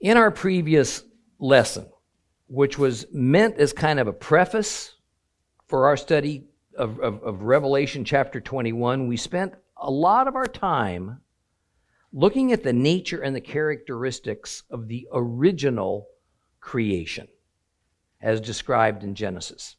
In our previous lesson, which was meant as kind of a preface for our study of Revelation chapter 21, we spent a lot of our time looking at the nature and the characteristics of the original creation as described in Genesis.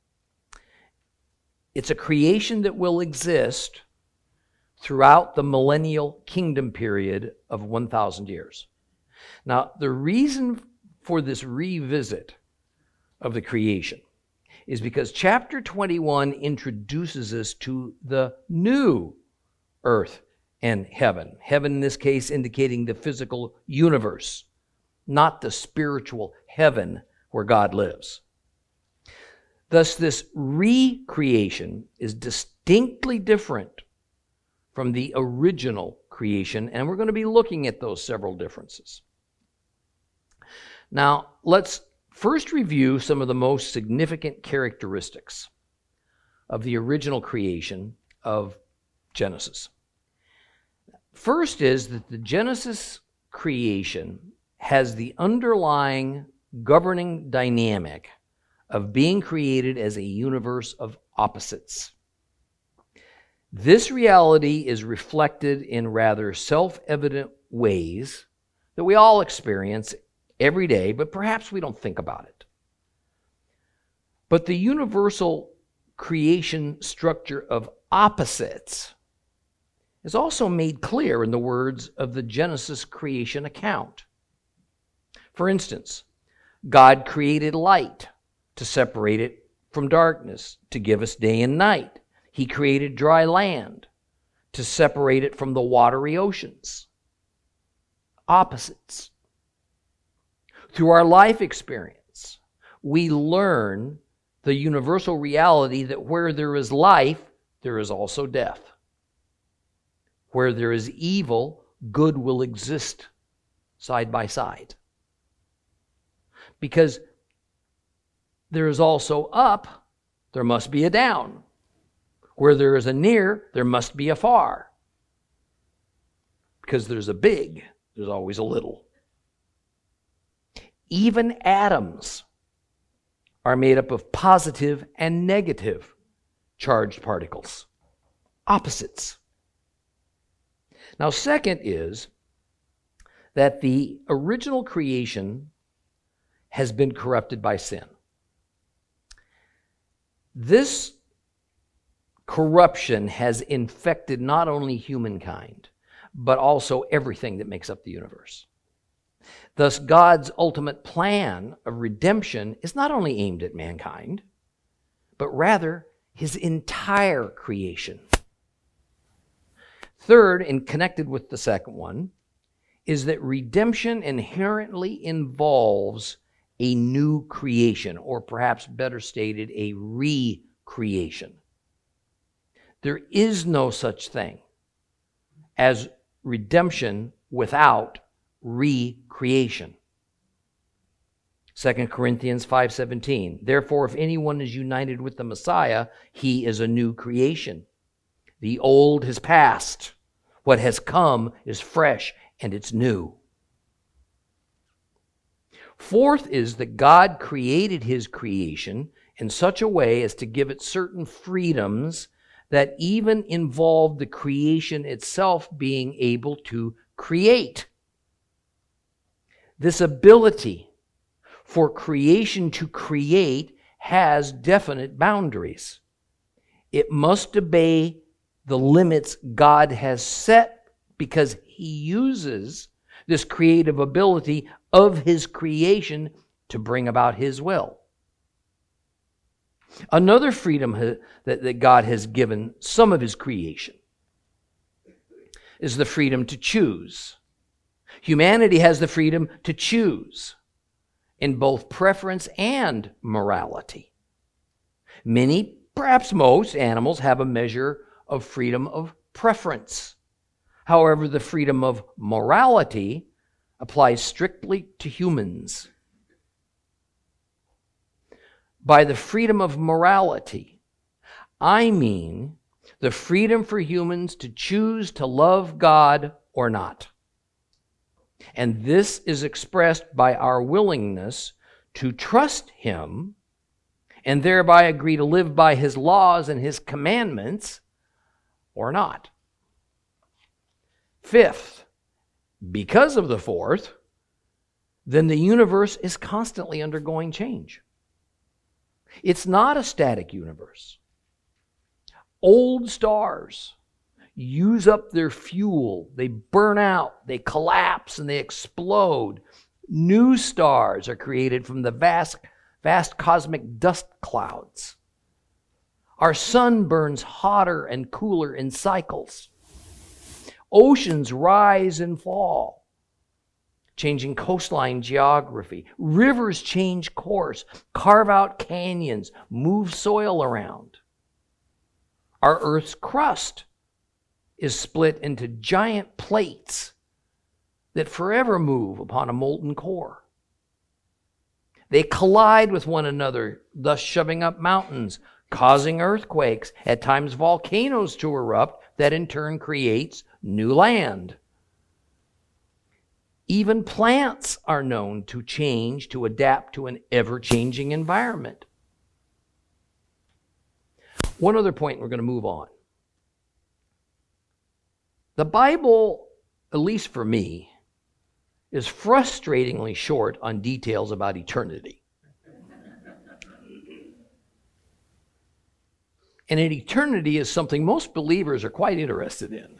It's a creation that will exist throughout the millennial kingdom period of 1,000 years. Now, the reason for this revisit of the creation is because chapter 21 introduces us to the new earth and heaven. Heaven in this case indicating the physical universe, not the spiritual heaven where God lives. Thus, this recreation is distinctly different from the original creation, and we're going to be looking at those several differences. Now, let's first review some of the most significant characteristics of the original creation of Genesis. First is that the Genesis creation has the underlying governing dynamic of being created as a universe of opposites. This reality is reflected in rather self-evident ways that we all experience every day, but perhaps we don't think about it. But the universal creation structure of opposites is also made clear in the words of the Genesis creation account. For instance, God created light to separate it from darkness, to give us day and night. He created dry land to separate it from the watery oceans. Opposites. Through our life experience, we learn the universal reality that where there is life, there is also death. Where there is evil, good will exist side by side. Because there is also up, there must be a down. Where there is a near, there must be a far. Because there's a big, there's always a little. Even atoms are made up of positive and negative charged particles, opposites. Now, second is that the original creation has been corrupted by sin. This corruption has infected not only humankind, but also everything that makes up the universe. Thus, God's ultimate plan of redemption is not only aimed at mankind, but rather his entire creation. Third, and connected with the second one, is that redemption inherently involves a new creation, or perhaps better stated, a recreation. There is no such thing as redemption without recreation. 2 Corinthians 5:17, therefore, if anyone is united with the Messiah, he is a new creation. The old has passed. What has come is fresh and it's new. Fourth is that God created his creation in such a way as to give it certain freedoms that even involve the creation itself being able to create. This ability for creation to create has definite boundaries. It must obey the limits God has set because he uses this creative ability of his creation to bring about his will. Another freedom that God has given some of his creation is the freedom to choose. Humanity has the freedom to choose in both preference and morality. Many, perhaps most, animals have a measure of freedom of preference. However, the freedom of morality applies strictly to humans. By the freedom of morality, I mean the freedom for humans to choose to love God or not. And this is expressed by our willingness to trust Him and thereby agree to live by His laws and His commandments or not. Fifth, because of the fourth, then the universe is constantly undergoing change. It's not a static universe. Old stars use up their fuel. They burn out, they collapse, and they explode. New stars are created from the vast cosmic dust clouds. Our sun burns hotter and cooler in cycles. Oceans rise and fall, changing coastline geography. Rivers change course, carve out canyons, move soil around. Our Earth's crust is split into giant plates that forever move upon a molten core. They collide with one another, thus shoving up mountains, causing earthquakes, at times volcanoes to erupt, that in turn creates new land. Even plants are known to change to adapt to an ever-changing environment. One other point, we're going to move on. The Bible, at least for me, is frustratingly short on details about eternity. And an eternity is something most believers are quite interested in.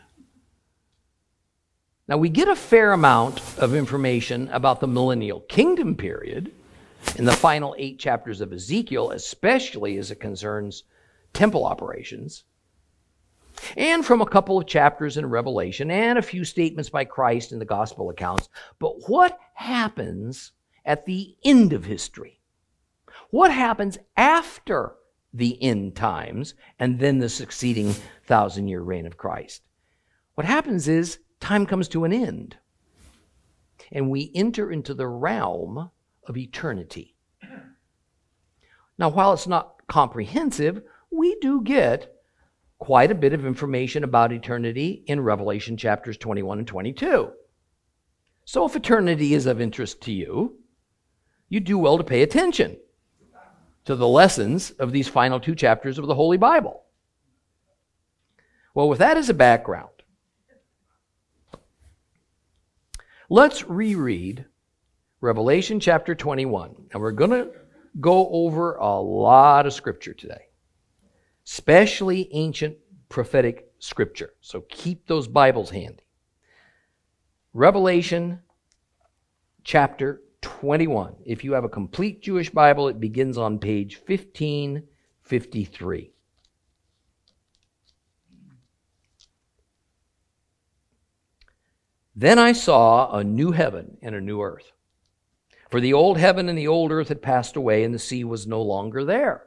Now, we get a fair amount of information about the millennial kingdom period in the final 8 chapters of Ezekiel, especially as it concerns temple operations, and from a couple of chapters in Revelation, and a few statements by Christ in the gospel accounts. But what happens at the end of history? What happens after the end times and then the succeeding 1,000-year reign of Christ? What happens is time comes to an end, and we enter into the realm of eternity. Now, while it's not comprehensive, we do get quite a bit of information about eternity in Revelation chapters 21 and 22. So if eternity is of interest to you, you do well to pay attention to the lessons of these final 2 chapters of the Holy Bible. Well, with that as a background, let's reread Revelation chapter 21. And we're going to go over a lot of scripture today, especially ancient prophetic scripture. So keep those Bibles handy. Revelation chapter 21. If you have a complete Jewish Bible, it begins on page 1553. Then I saw a new heaven and a new earth. For the old heaven and the old earth had passed away, and the sea was no longer there.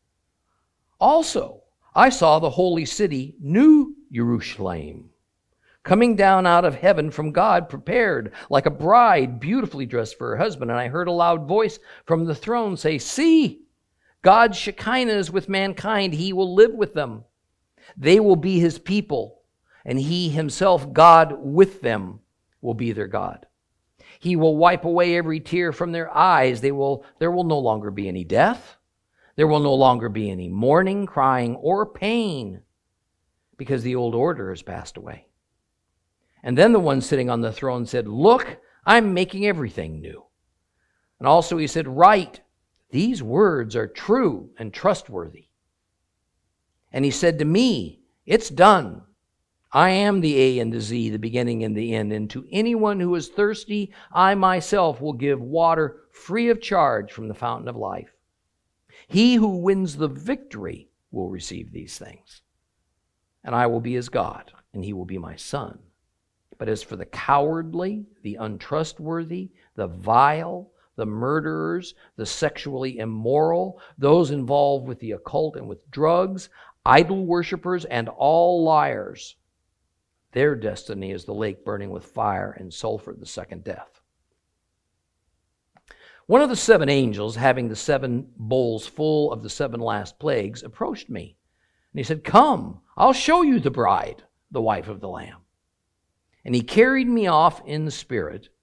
Also, I saw the holy city, New Jerusalem, coming down out of heaven from God, prepared like a bride beautifully dressed for her husband. And I heard a loud voice from the throne say, "See, God's Shekinah is with mankind. He will live with them. They will be His people, and He Himself, God with them, will be their God. He will wipe away every tear from their eyes. There will no longer be any death. There will no longer be any mourning, crying, or pain, because the old order has passed away." And then the one sitting on the throne said, "Look, I'm making everything new." And also he said, "Write, these words are true and trustworthy." And he said to me, "It's done. I am the A and the Z, the beginning and the end. And to anyone who is thirsty, I myself will give water free of charge from the fountain of life. He who wins the victory will receive these things. And I will be his God, and he will be my son. But as for the cowardly, the untrustworthy, the vile, the murderers, the sexually immoral, those involved with the occult and with drugs, idol worshipers, and all liars, their destiny is the lake burning with fire and sulfur, the second death." One of the 7 angels, having the 7 bowls full of the 7 last plagues, approached me. And he said, "Come, I'll show you the bride, the wife of the Lamb." And he carried me off in the Spirit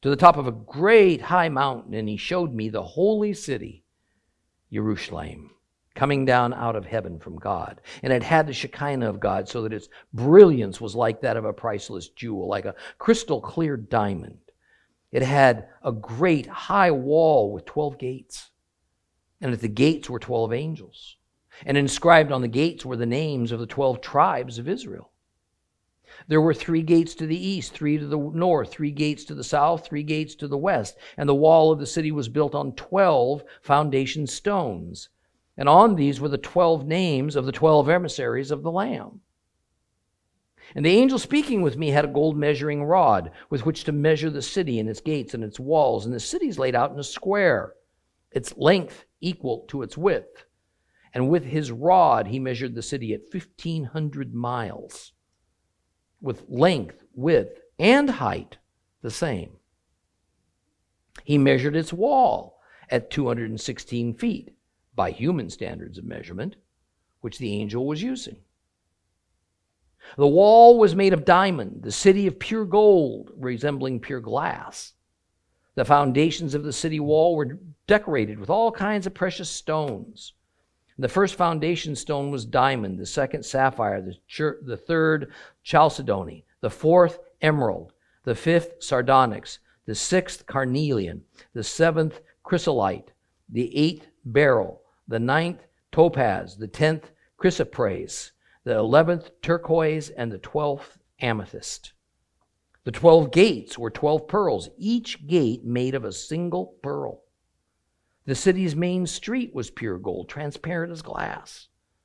to the top of a great high mountain, and he showed me the holy city, Jerusalem, coming down out of heaven from God. And it had the Shekinah of God, so that its brilliance was like that of a priceless jewel, like a crystal clear diamond. It had a great high wall with 12 gates, and at the gates were 12 angels. And inscribed on the gates were the names of the 12 tribes of Israel. There were 3 gates to the east, 3 to the north, 3 gates to the south, 3 gates to the west. And the wall of the city was built on 12 foundation stones. And on these were the 12 names of the 12 emissaries of the Lamb. And the angel speaking with me had a gold measuring rod with which to measure the city and its gates and its walls. And the city is laid out in a square, its length equal to its width. And with his rod he measured the city at 1,500 miles, with length, width, and height the same. He measured its wall at 216 feet by human standards of measurement, which the angel was using. The wall was made of diamond, the city of pure gold, resembling pure glass. The foundations of the city wall were decorated with all kinds of precious stones. The first foundation stone was diamond, the second sapphire, the third chalcedony, the fourth emerald, the fifth sardonyx, the sixth carnelian, the seventh chrysolite, the eighth beryl, the ninth topaz, the 10th chrysoprase, the 11th turquoise, and the 12th amethyst. The 12 gates were 12 pearls, each gate made of a single pearl. The city's main street was pure gold, transparent as glass.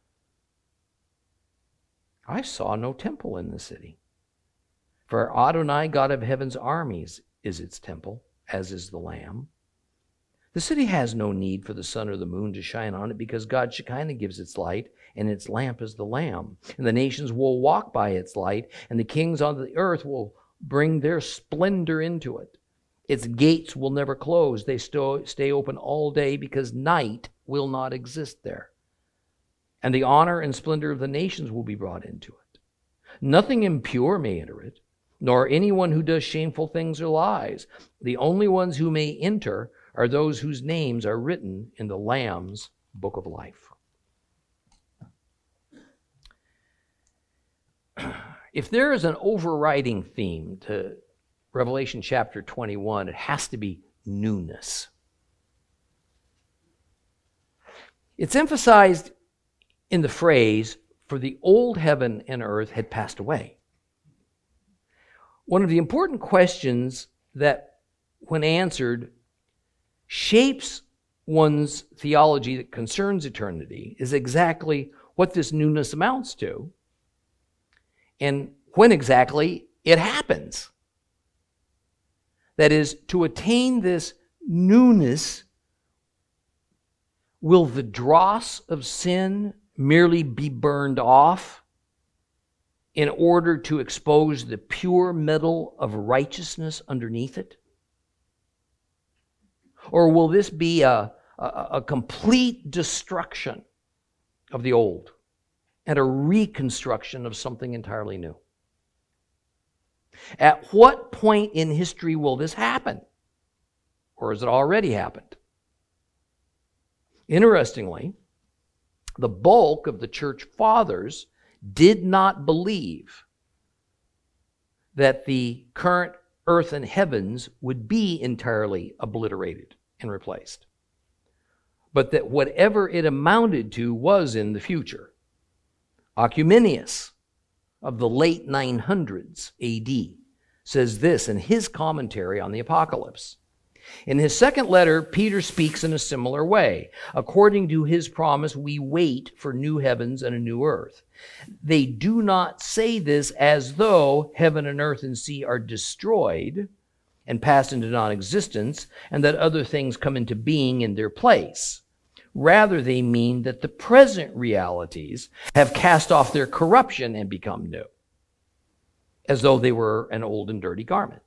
I saw no temple in the city, for Adonai, God of heaven's armies, is its temple, as is the Lamb. The city has no need for the sun or the moon to shine on it, because God's Shekinah gives its light, and its lamp is the Lamb. And the nations will walk by its light, and the kings on the earth will bring their splendor into it. Its gates will never close. They stay open all day, because night will not exist there. And the honor and splendor of the nations will be brought into it. Nothing impure may enter it, nor anyone who does shameful things or lies. The only ones who may enter are those whose names are written in the Lamb's book of life. If there is an overriding theme to Revelation chapter 21, it has to be newness. It's emphasized in the phrase, "For the old heaven and earth had passed away." One of the important questions that, when answered, shapes one's theology that concerns eternity is exactly what this newness amounts to, and when exactly it happens. That is, to attain this newness, will the dross of sin merely be burned off in order to expose the pure metal of righteousness underneath it? Or will this be a complete destruction of the old and a reconstruction of something entirely new? At what point in history will this happen? Or has it already happened? Interestingly, the bulk of the church fathers did not believe that the current earth and heavens would be entirely obliterated and replaced, but that whatever it amounted to was in the future. Oecumenius of the late 900s AD says this in his commentary on the Apocalypse. In his second letter, Peter speaks in a similar way. According to his promise, we wait for new heavens and a new earth. They do not say this as though heaven and earth and sea are destroyed and pass into non-existence, and that other things come into being in their place. Rather, they mean that the present realities have cast off their corruption and become new, as though they were an old and dirty garment.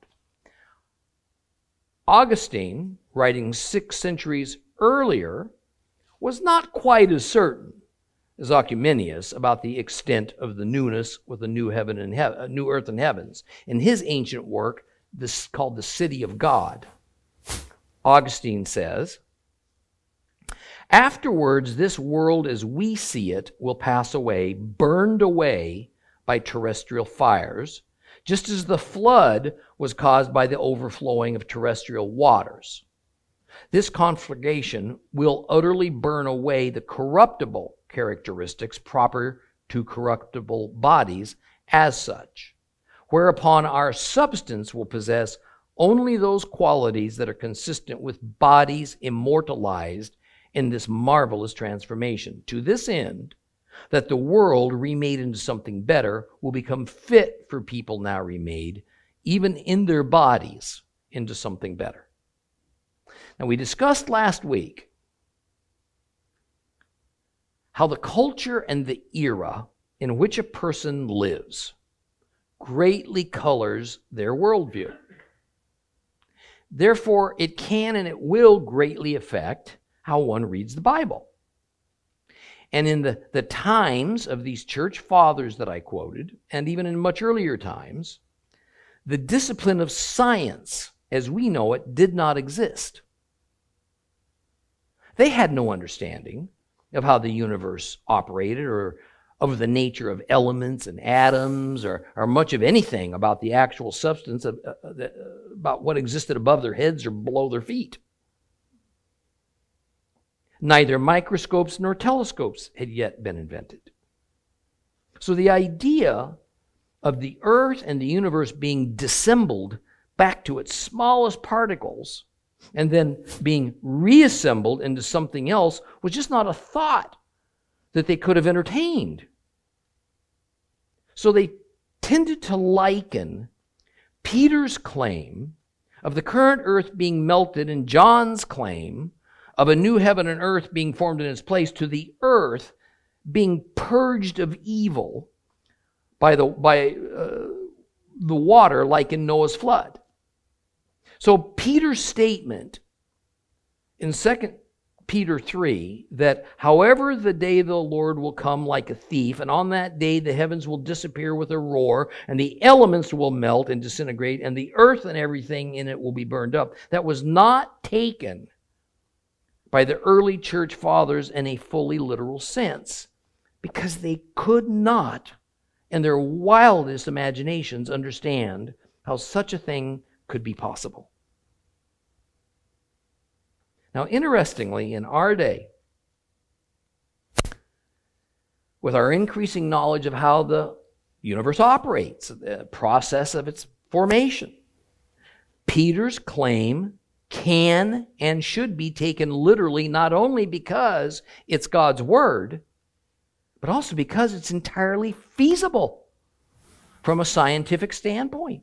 Augustine, writing 6 centuries earlier, was not quite as certain as Oecumenius about the extent of the newness with a new heaven and new earth and heavens. In his ancient work, this called the city of God. Augustine says, "Afterwards, this world as we see it will pass away, burned away by terrestrial fires, just as the flood was caused by the overflowing of terrestrial waters. This conflagration will utterly burn away the corruptible characteristics proper to corruptible bodies as such, whereupon our substance will possess only those qualities that are consistent with bodies immortalized in this marvelous transformation, to this end, that the world remade into something better will become fit for people now remade, even in their bodies, into something better." Now, we discussed last week how the culture and the era in which a person lives greatly colors their worldview. Therefore, it can and it will greatly affect how one reads the Bible. And in the times of these church fathers that I quoted, and even in much earlier times, the discipline of science, as we know it, did not exist. They had no understanding of how the universe operated or of the nature of elements and atoms or much of anything about the actual substance of about what existed above their heads or below their feet. Neither microscopes nor telescopes had yet been invented. So the idea of the earth and the universe being dissembled back to its smallest particles and then being reassembled into something else was just not a thought that they could have entertained. So they tended to liken Peter's claim of the current earth being melted and John's claim of a new heaven and earth being formed in its place to the earth being purged of evil by the water like in Noah's flood. So Peter's statement in 2 Peter 3 that however the day of the Lord will come like a thief, and on that day the heavens will disappear with a roar, and the elements will melt and disintegrate, and the earth and everything in it will be burned up. That was not taken by the early church fathers in a fully literal sense, because they could not, in their wildest imaginations, understand how such a thing could be possible. Now, interestingly, in our day, with our increasing knowledge of how the universe operates, the process of its formation, Peter's claim can and should be taken literally, not only because it's God's word, but also because it's entirely feasible from a scientific standpoint.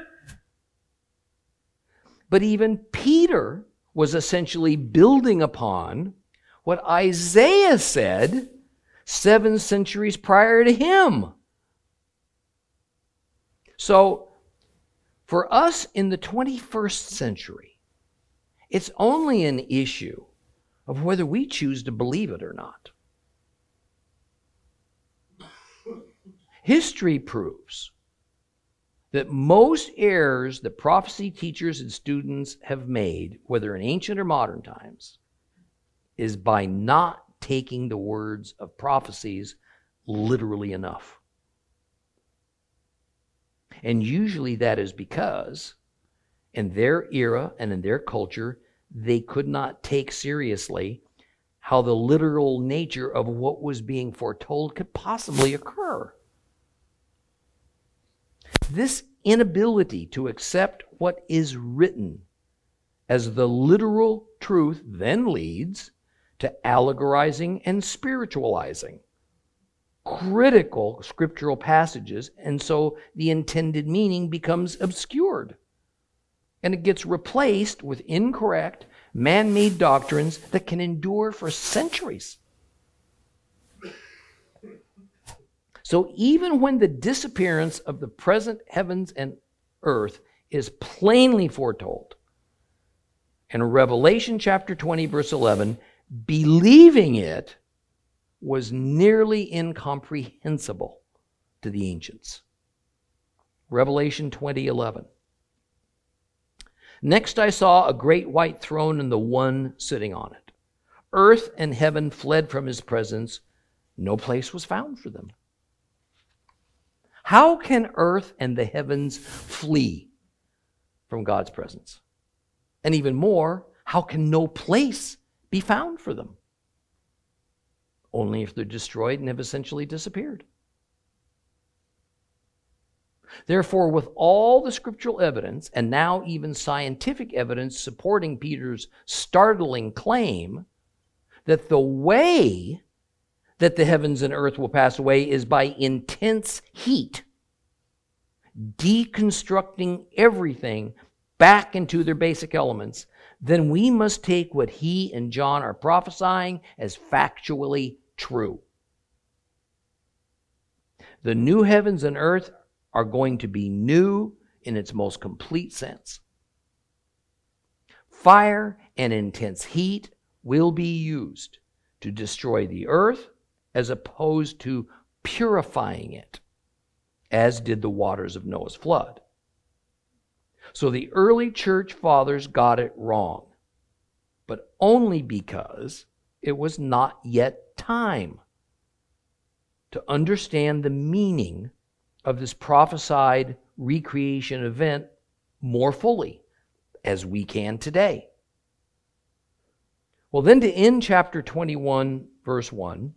But even Peter was essentially building upon what Isaiah said 7 centuries prior to him. So, for us in the 21st century, it's only an issue of whether we choose to believe it or not. History proves that most errors that prophecy teachers and students have made, whether in ancient or modern times, is by not taking the words of prophecies literally enough. And usually that is because in their era and in their culture, they could not take seriously how the literal nature of what was being foretold could possibly occur. This inability to accept what is written as the literal truth then leads to allegorizing and spiritualizing critical scriptural passages, and so the intended meaning becomes obscured. And it gets replaced with incorrect, man-made doctrines that can endure for centuries. So even when the disappearance of the present heavens and earth is plainly foretold, in Revelation chapter 20, verse 11, believing it was nearly incomprehensible to the ancients. Revelation 20:11. Next I saw a great white throne and the one sitting on it. Earth and heaven fled from his presence. No place was found for them. How can earth and the heavens flee from God's presence? And even more, how can no place be found for them? Only if they're destroyed and have essentially disappeared. Therefore, with all the scriptural evidence, and now even scientific evidence supporting Peter's startling claim that the way that the heavens and earth will pass away is by intense heat, deconstructing everything back into their basic elements, then we must take what he and John are prophesying as factually true. The new heavens and earth are going to be new in its most complete sense. Fire and intense heat will be used to destroy the earth as opposed to purifying it, as did the waters of Noah's flood. So the early church fathers got it wrong, but only because it was not yet time to understand the meaning of this prophesied recreation event more fully as we can today. Well, then to end chapter 21, verse 1,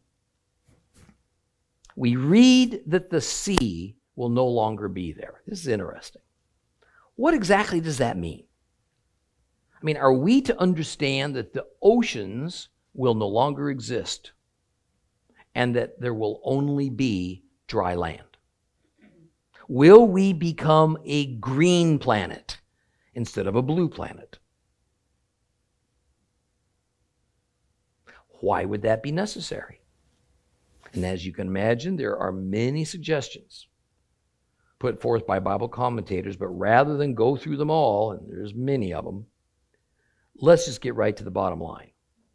we read that the sea will no longer be there. This is interesting. What exactly does that mean? I mean, are we to understand that the oceans will no longer exist and that there will only be dry land? Will we become a green planet instead of a blue planet? Why would that be necessary? And as you can imagine, there are many suggestions put forth by Bible commentators, but rather than go through them all, and there's many of them, let's just get right to the bottom line.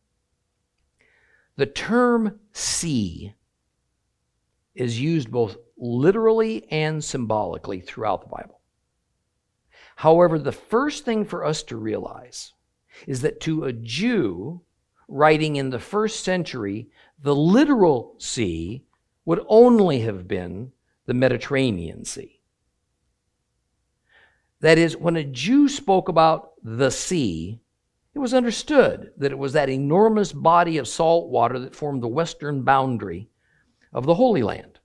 The term sea is used both literally and symbolically throughout the Bible. However, the first thing for us to realize is that to a Jew writing in the first century, the literal sea would only have been the Mediterranean Sea. That is, when a Jew spoke about the sea, it was understood that it was that enormous body of salt water that formed the western boundary of the Holy Land.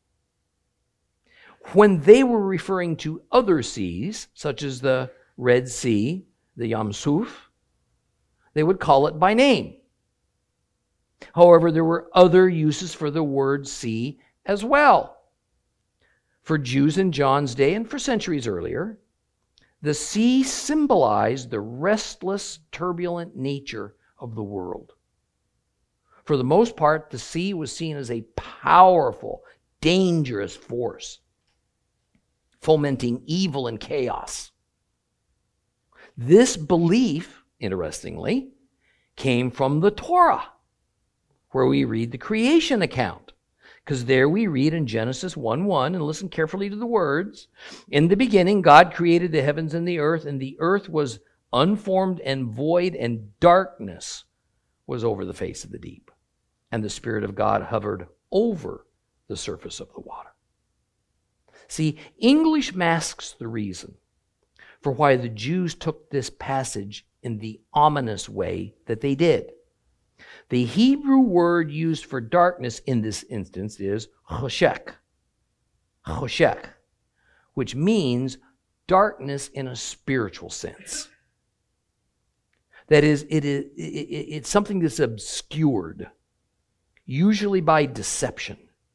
When they were referring to other seas, such as the Red Sea, the Yam Suf, they would call it by name. However, there were other uses for the word sea as well. For Jews in John's day and for centuries earlier, the sea symbolized the restless, turbulent nature of the world. For the most part, the sea was seen as a powerful, dangerous force, fomenting evil and chaos. This belief, interestingly, came from the Torah, where we read the creation account. Because there we read in Genesis 1:1, and listen carefully to the words, "In the beginning God created the heavens and the earth was unformed and void, and darkness was over the face of the deep. And the Spirit of God hovered over the surface of the water." See, English masks the reason for why the Jews took this passage in the ominous way that they did. The Hebrew word used for darkness in this instance is choshek, which means darkness in a spiritual sense. That is, it's something that's obscured, usually by deception.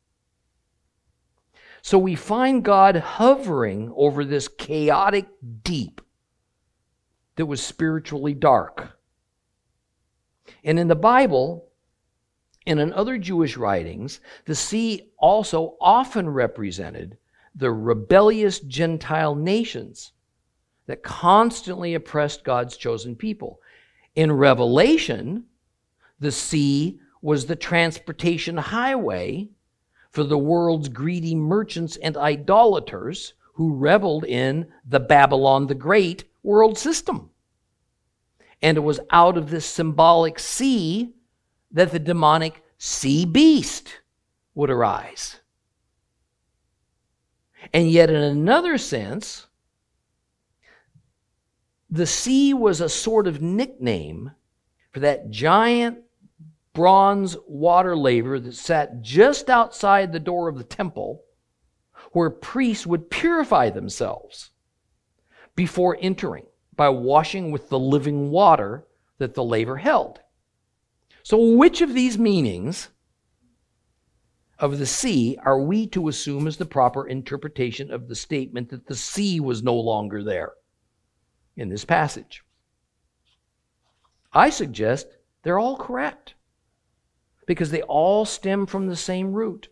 So we find God hovering over this chaotic deep that was spiritually dark. And in the Bible and in other Jewish writings, the sea also often represented the rebellious Gentile nations that constantly oppressed God's chosen people. In Revelation, the sea was the transportation highway for the world's greedy merchants and idolaters who reveled in the Babylon the Great world system. And it was out of this symbolic sea that the demonic sea beast would arise. And yet, in another sense, the sea was a sort of nickname for that giant bronze water laver that sat just outside the door of the temple, where priests would purify themselves before entering by washing with the living water that the laver held. So which of these meanings of the sea are we to assume as the proper interpretation of the statement that the sea was no longer there in this passage? I suggest they're all correct, because they all stem from the same root.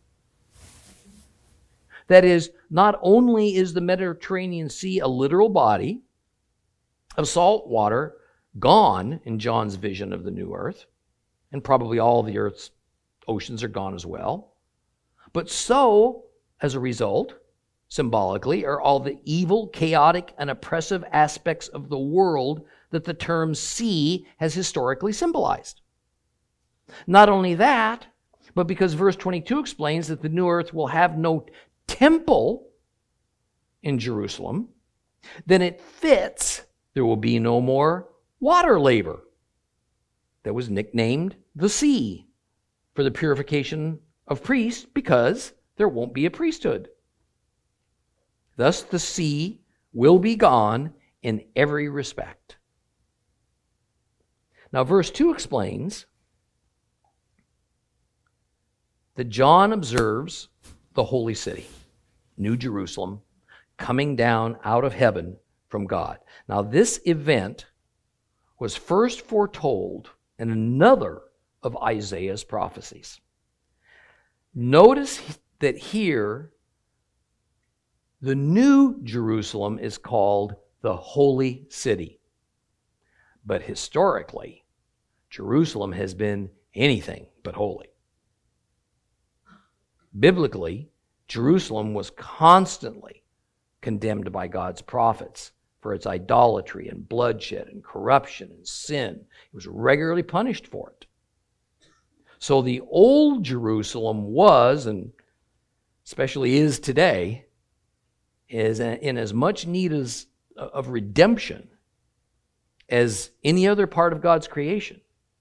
That is, not only is the Mediterranean Sea a literal body of salt water gone in John's vision of the new earth, and probably all the earth's oceans are gone as well, but so, as a result, symbolically, are all the evil, chaotic, and oppressive aspects of the world that the term sea has historically symbolized. Not only that, but because verse 22 explains that the new earth will have no temple in Jerusalem, then it fits there will be no more water laver that was nicknamed the sea for the purification of priests, because there won't be a priesthood. Thus the sea will be gone in every respect. Now verse 2 explains that John observes the holy city, New Jerusalem, coming down out of heaven from God. Now this event was first foretold in another of Isaiah's prophecies. Notice that here the New Jerusalem is called the Holy City. But historically, Jerusalem has been anything but holy. Biblically, Jerusalem was constantly condemned by God's prophets for its idolatry and bloodshed and corruption and sin. It was regularly punished for it. So the old Jerusalem was, and especially is today, is in as much need of redemption as any other part of God's creation.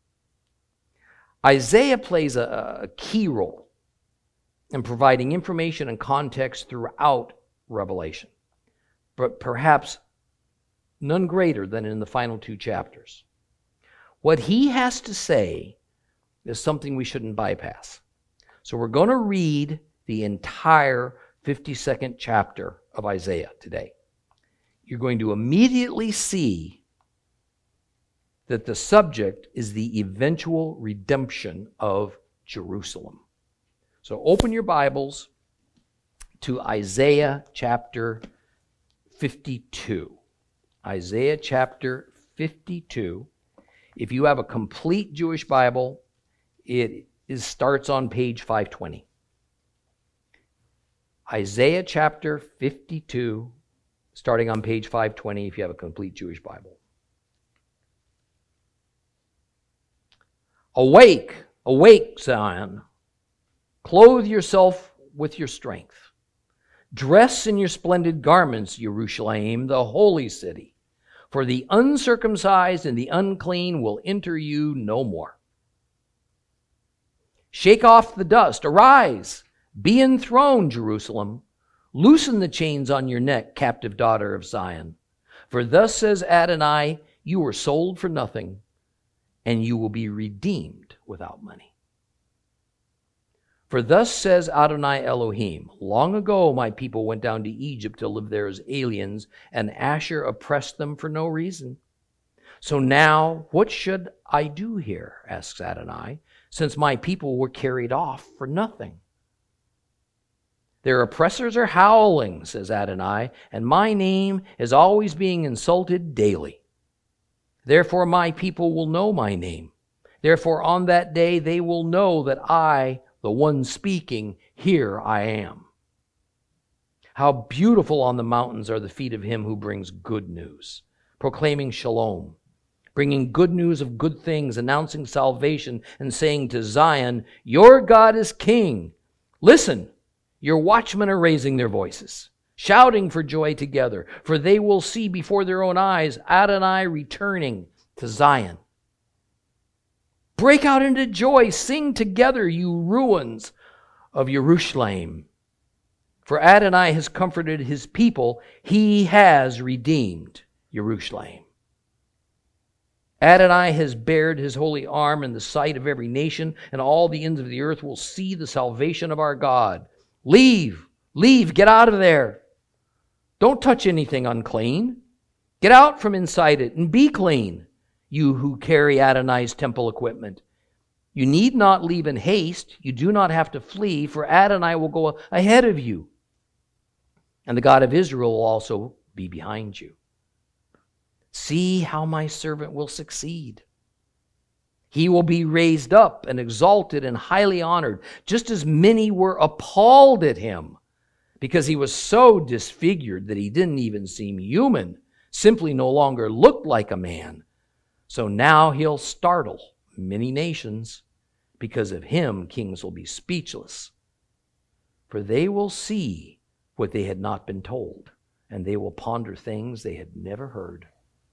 Isaiah plays a key role in providing information and context throughout Revelation, but perhaps none greater than in the final 2 chapters. What he has to say is something we shouldn't bypass. So we're going to read the entire 52nd chapter of Isaiah today. You're going to immediately see that the subject is the eventual redemption of Jerusalem. So open your Bibles to Isaiah chapter 52. Isaiah chapter 52. If you have a complete Jewish Bible, it starts on page 520. Isaiah chapter 52, starting on page 520 if you have a complete Jewish Bible. Awake, awake, Zion. Clothe yourself with your strength. Dress in your splendid garments, Jerusalem, the holy city. For the uncircumcised and the unclean will enter you no more. Shake off the dust. Arise. Be enthroned, Jerusalem. Loosen the chains on your neck, captive daughter of Zion. For thus says Adonai, you were sold for nothing, and you will be redeemed without money. For thus says Adonai Elohim, long ago my people went down to Egypt to live there as aliens, and Asher oppressed them for no reason. So now, what should I do here, asks Adonai, since my people were carried off for nothing? Their oppressors are howling, says Adonai, and my name is always being insulted daily. Therefore my people will know my name. Therefore on that day they will know that I, the one speaking, here I am. How beautiful on the mountains are the feet of him who brings good news, proclaiming shalom, bringing good news of good things, announcing salvation, and saying to Zion, your God is king. Listen, your watchmen are raising their voices, shouting for joy together, for they will see before their own eyes Adonai returning to Zion. Break out into joy, sing together, you ruins of Jerusalem. For Adonai has comforted his people, he has redeemed Jerusalem. Adonai has bared his holy arm in the sight of every nation, and all the ends of the earth will see the salvation of our God. Leave, get out of there. Don't touch anything unclean. Get out from inside it and be clean, you who carry Adonai's temple equipment. You need not leave in haste. You do not have to flee, for Adonai will go ahead of you, and the God of Israel will also be behind you. See how my servant will succeed. He will be raised up and exalted and highly honored, just as many were appalled at him, because he was so disfigured that he didn't even seem human, simply no longer looked like a man. So now he'll startle many nations. Because of him, kings will be speechless. For they will see what they had not been told, and they will ponder things they had never heard.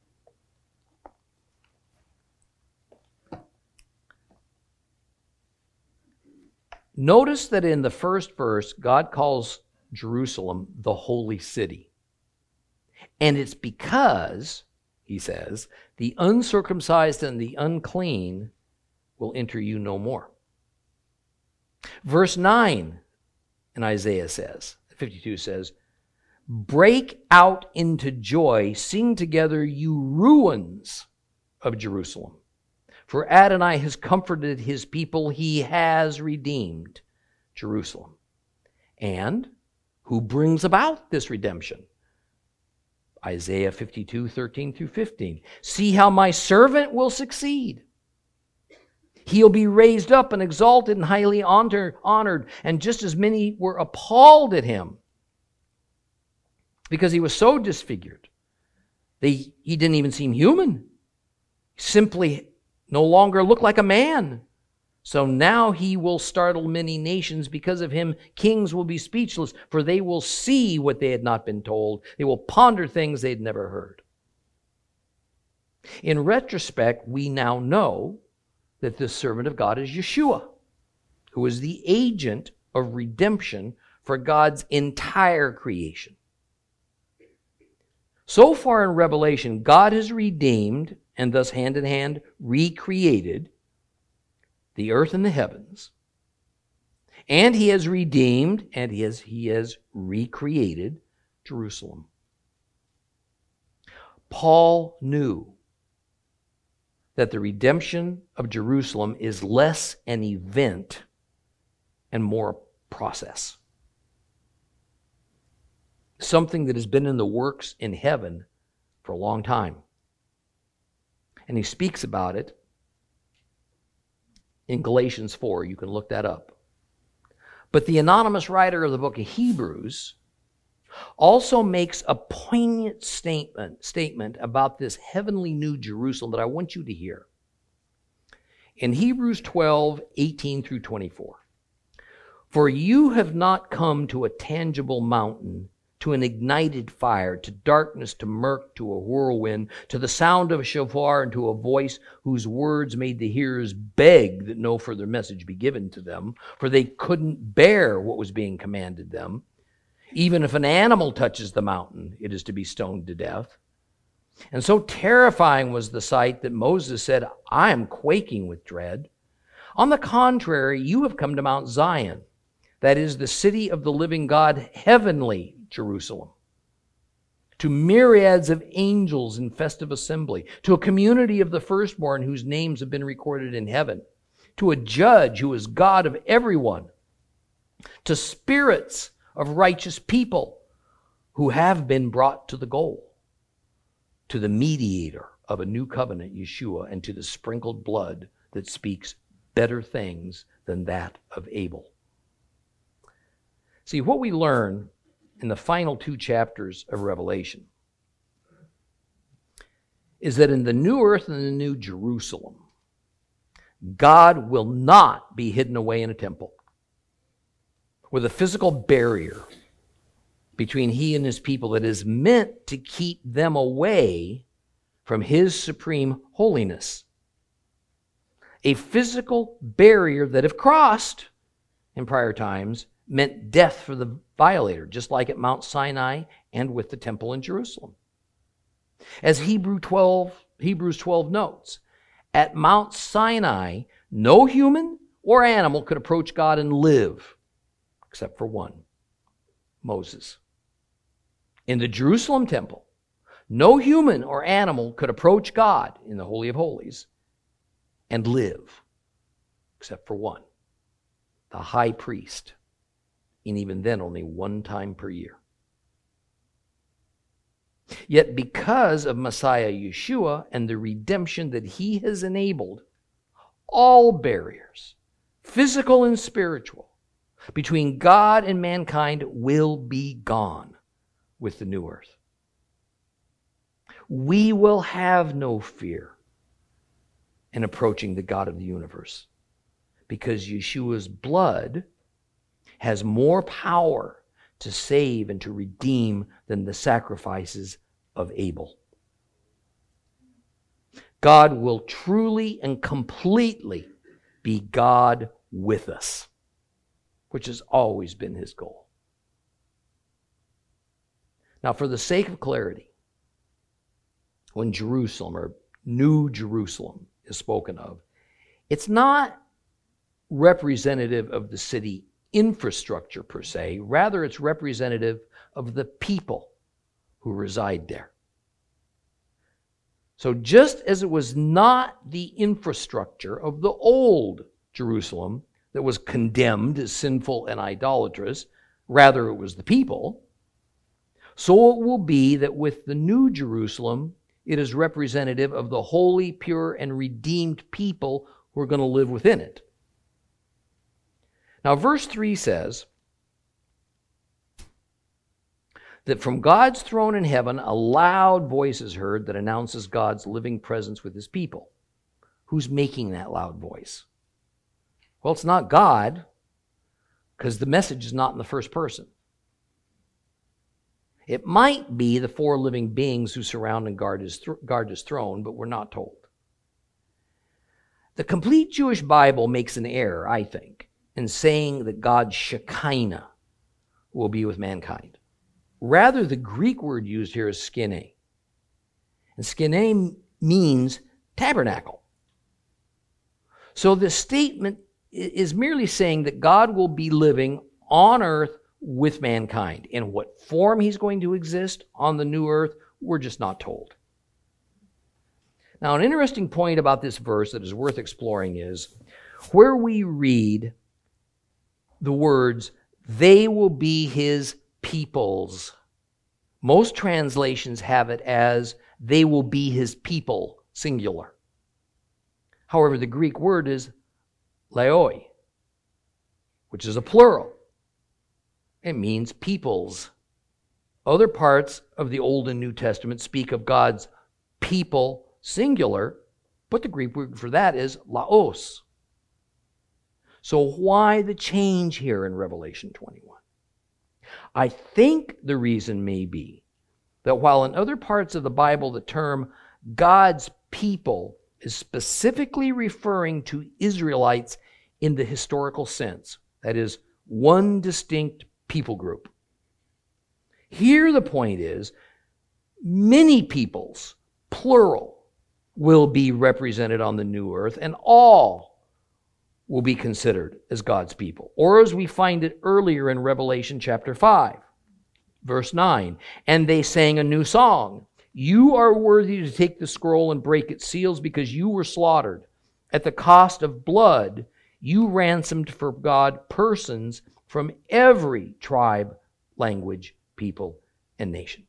Notice that in the first verse, God calls Jerusalem the holy city. And it's because, he says, the uncircumcised and the unclean will enter you no more. Verse 9 in Isaiah 52 says, break out into joy, sing together, you ruins of Jerusalem. For Adonai has comforted his people, he has redeemed Jerusalem. And who brings about this redemption? Isaiah 52, 13 through 15. See how my servant will succeed. He'll be raised up and exalted and highly honored, and just as many were appalled at him because he was so disfigured. He didn't even seem human. He simply no longer looked like a man. So now he will startle many nations. Because of him, kings will be speechless, for they will see what they had not been told. They will ponder things they'd never heard. In retrospect, we now know that this servant of God is Yeshua, who is the agent of redemption for God's entire creation. So far in Revelation, God has redeemed and thus hand in hand recreated the earth and the heavens. And he has redeemed and he has recreated Jerusalem. Paul knew that the redemption of Jerusalem is less an event and more a process. Something that has been in the works in heaven for a long time. And he speaks about it in Galatians 4. You can look that up. But the anonymous writer of the book of Hebrews also makes a poignant statement about this heavenly new Jerusalem that I want you to hear. In Hebrews 12, 18 through 24. For you have not come to a tangible mountain, to an ignited fire, to darkness, to murk, to a whirlwind, to the sound of a shofar, and to a voice whose words made the hearers beg that no further message be given to them, for they couldn't bear what was being commanded them. Even if an animal touches the mountain, it is to be stoned to death. And so terrifying was the sight that Moses said, I am quaking with dread. On the contrary, you have come to Mount Zion, that is the city of the living God, heavenly Jerusalem, to myriads of angels in festive assembly, to a community of the firstborn whose names have been recorded in heaven, to a judge who is God of everyone, to spirits of righteous people who have been brought to the goal, to the mediator of a new covenant, Yeshua, and to the sprinkled blood that speaks better things than that of Abel. See, what we learn in the final two chapters of Revelation is that in the new earth and the new Jerusalem, God will not be hidden away in a temple with a physical barrier between he and his people that is meant to keep them away from his supreme holiness. A physical barrier that, if crossed in prior times, meant death for the violator, just like at Mount Sinai and with the temple in Jerusalem. As Hebrews 12 notes, at Mount Sinai, no human or animal could approach God and live, except for one, Moses. In the Jerusalem temple, no human or animal could approach God in the Holy of Holies and live, except for one, the high priest, and even then only one time per year. Yet because of Messiah Yeshua and the redemption that he has enabled, all barriers, physical and spiritual, between God and mankind will be gone with the new earth. We will have no fear in approaching the God of the universe because Yeshua's blood has more power to save and to redeem than the sacrifices of Abel. God will truly and completely be God with us, which has always been his goal. Now, for the sake of clarity, when Jerusalem or New Jerusalem is spoken of, it's not representative of the city infrastructure per se. Rather, it's representative of the people who reside there. So just as it was not the infrastructure of the old Jerusalem that was condemned as sinful and idolatrous, rather it was the people, so it will be that with the New Jerusalem, it is representative of the holy, pure, and redeemed people who are going to live within it. Now, verse 3 says that from God's throne in heaven, a loud voice is heard that announces God's living presence with his people. Who's making that loud voice? Well, it's not God, because the message is not in the first person. It might be the four living beings who surround and guard his throne, but we're not told. The complete Jewish Bible makes an error, I think, in saying that God's Shekinah will be with mankind. Rather, the Greek word used here is skene. And skene means tabernacle. So this statement is merely saying that God will be living on earth with mankind. In what form he's going to exist on the new earth, we're just not told. Now, an interesting point about this verse that is worth exploring is where we read the words, they will be his peoples. Most translations have it as, they will be his people, singular. However, the Greek word is laoi, which is a plural. It means peoples. Other parts of the Old and New Testament speak of God's people, singular, but the Greek word for that is laos. So why the change here in Revelation 21? I think the reason may be that while in other parts of the Bible the term God's people is specifically referring to Israelites in the historical sense, that is, one distinct people group. Here the point is, many peoples, plural, will be represented on the new earth, and all will be considered as God's people. Or as we find it earlier in Revelation chapter 5, verse 9, and they sang a new song. You are worthy to take the scroll and break its seals because you were slaughtered. At the cost of blood, you ransomed for God persons from every tribe, language, people, and nation.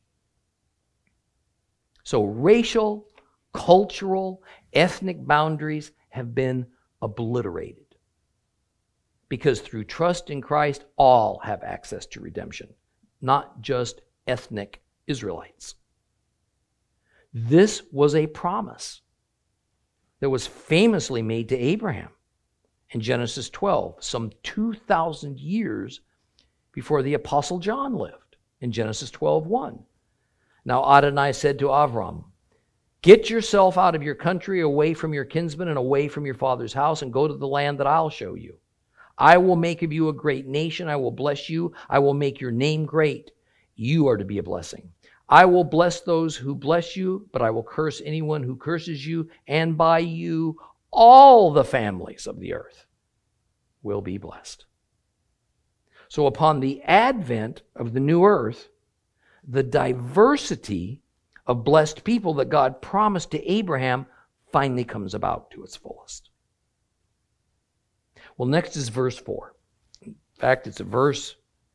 So racial, cultural, ethnic boundaries have been obliterated because through trust in Christ, all have access to redemption, not just ethnic Israelites. This was a promise that was famously made to Abraham in Genesis 12, some 2,000 years before the Apostle John lived, in Genesis 12:1. Now Adonai said to Avram, get yourself out of your country, away from your kinsmen, and away from your father's house, and go to the land that I'll show you. I will make of you a great nation. I will bless you. I will make your name great. You are to be a blessing. I will bless those who bless you, but I will curse anyone who curses you, and by you all the families of the earth will be blessed. So upon the advent of the new earth, the diversity of blessed people that God promised to Abraham finally comes about to its fullest. Well, next is verse 4. In fact, it's a verse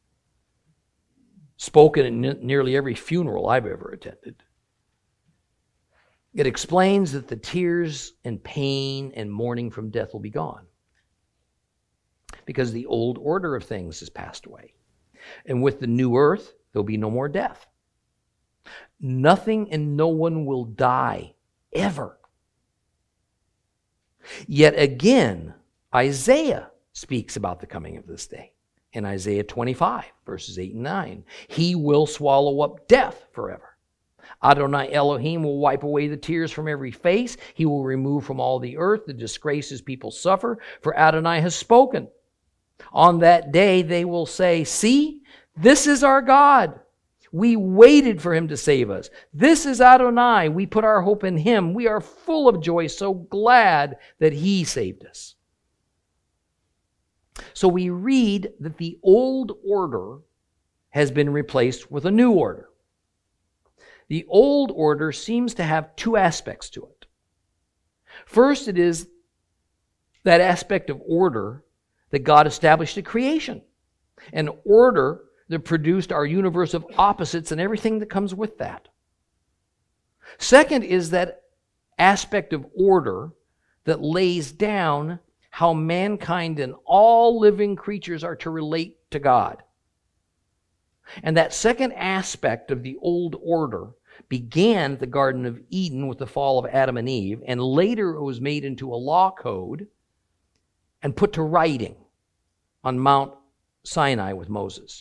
spoken in nearly every funeral I've ever attended. It explains that the tears and pain and mourning from death will be gone, because the old order of things has passed away. And with the new earth, there'll be no more death. Nothing and no one will die, ever. Yet again, Isaiah speaks about the coming of this day. In Isaiah 25, verses 8 and 9, he will swallow up death forever. Adonai Elohim will wipe away the tears from every face. He will remove from all the earth the disgrace his people suffer, for Adonai has spoken. On that day they will say, see, this is our God. We waited for him to save us. This is Adonai. We put our hope in him. We are full of joy, so glad that he saved us. So we read that the old order has been replaced with a new order. The old order seems to have two aspects to it. First, it is that aspect of order that God established at creation, an order that produced our universe of opposites and everything that comes with that. Second is that aspect of order that lays down how mankind and all living creatures are to relate to God. And that second aspect of the old order began at the Garden of Eden with the fall of Adam and Eve, and later it was made into a law code and put to writing on Mount Sinai with Moses.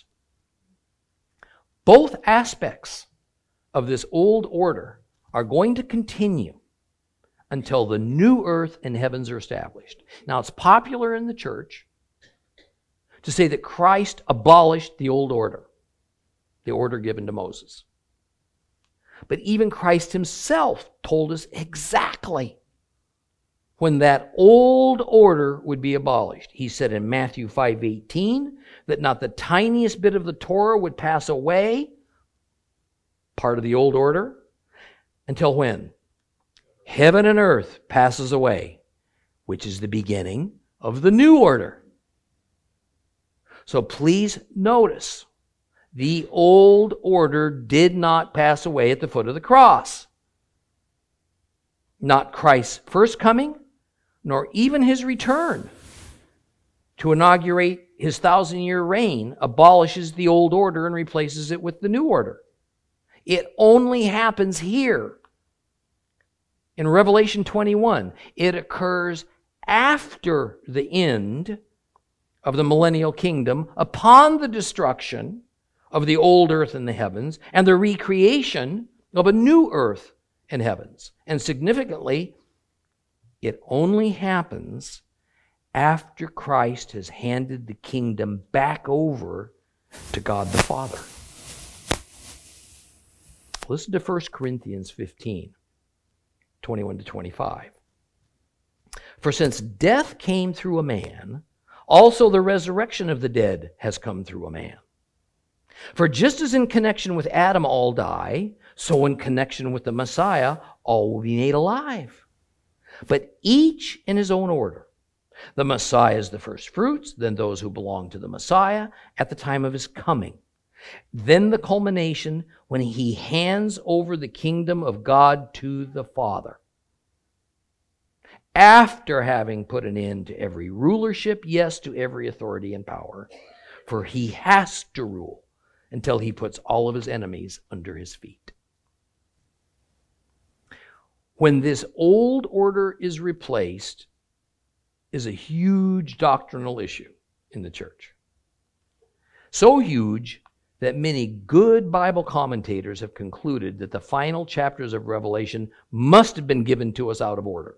Both aspects of this old order are going to continue until the new earth and heavens are established. Now, it's popular in the church to say that Christ abolished the old order, the order given to Moses. But even Christ himself told us exactly when that old order would be abolished. He said in Matthew 5:18 that not the tiniest bit of the Torah would pass away, part of the old order, until when? Heaven and earth passes away, which is the beginning of the new order. So please notice, the old order did not pass away at the foot of the cross. Not Christ's first coming, nor even his return to inaugurate his 1,000-year reign abolishes the old order and replaces it with the new order. It only happens here. In Revelation 21, it occurs after the end of the millennial kingdom, upon the destruction of the old earth and the heavens, and the recreation of a new earth and heavens. And significantly, it only happens after Christ has handed the kingdom back over to God the Father. Listen to 1 Corinthians 15, 21 to 25. For since death came through a man, also the resurrection of the dead has come through a man. For just as in connection with Adam all die, so in connection with the Messiah all will be made alive. But each in his own order. The Messiah is the first fruits, then those who belong to the Messiah at the time of his coming. Then the culmination when he hands over the kingdom of God to the Father. After having put an end to every rulership, yes, to every authority and power, for he has to rule until he puts all of his enemies under his feet. when this old order is replaced is a huge doctrinal issue in the church. So huge that many good Bible commentators have concluded that the final chapters of Revelation must have been given to us out of order.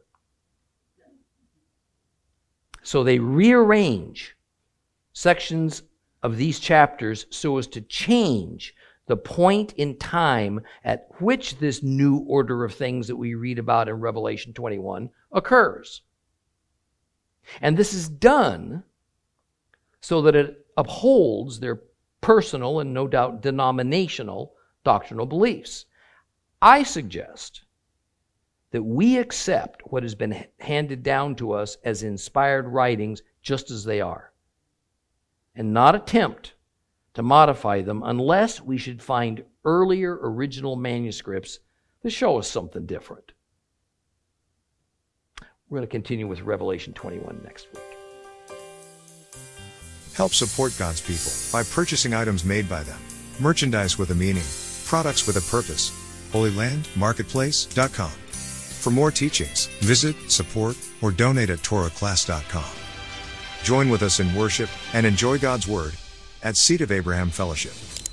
So they rearrange sections of these chapters so as to change the point in time at which this new order of things that we read about in Revelation 21 occurs. And this is done so that it upholds their personal and no doubt denominational doctrinal beliefs. I suggest that we accept what has been handed down to us as inspired writings just as they are, and not attempt to modify them unless we should find earlier original manuscripts that show us something different. We're going to continue with Revelation 21 next week. Help support God's people by purchasing items made by them. Merchandise with a meaning, products with a purpose. HolyLandMarketplace.com. For more teachings, visit, support, or donate at TorahClass.com. Join with us in worship and enjoy God's Word at Seed of Abraham Fellowship.